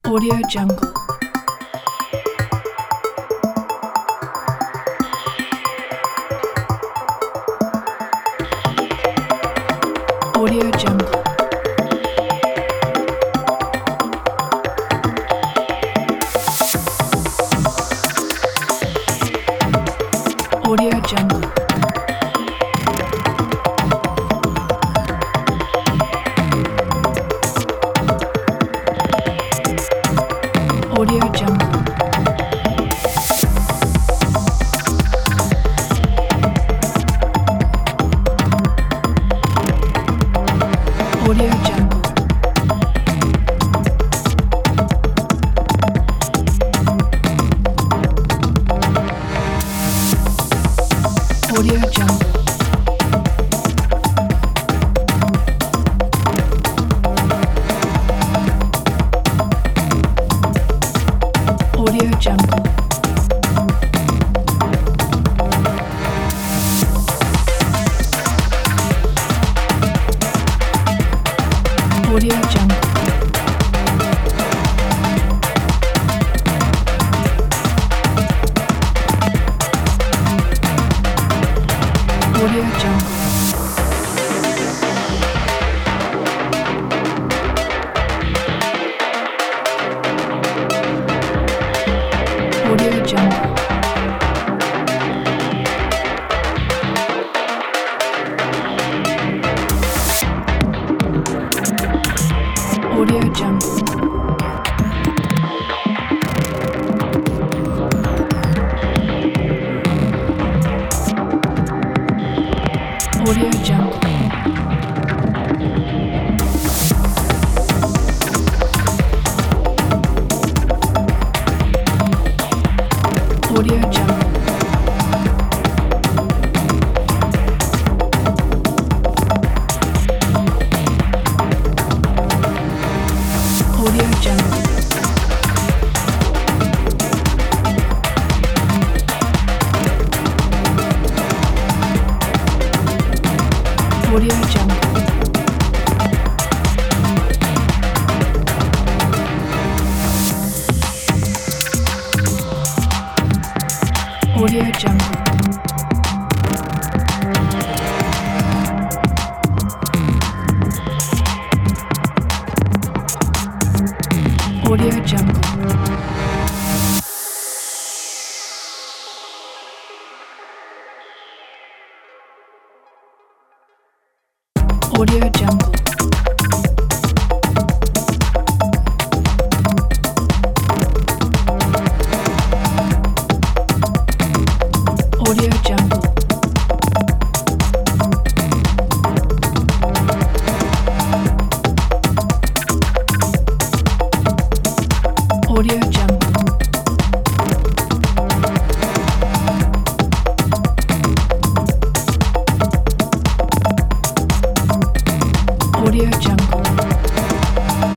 Audio Jungle. Audio Jungle. Audio Jungle. Audio Jungle. Audio Jungle. Audio Jungle. Audio Jungle. Audio Jungle. Audio Jungle. Audio Jungle. Audio Jungle. Audio Jungle. Audio Jungle. Audio Jungle. Audio Jungle. Audio Jungle. Audio Jungle. Audio Jungle. Audio Jungle. Audio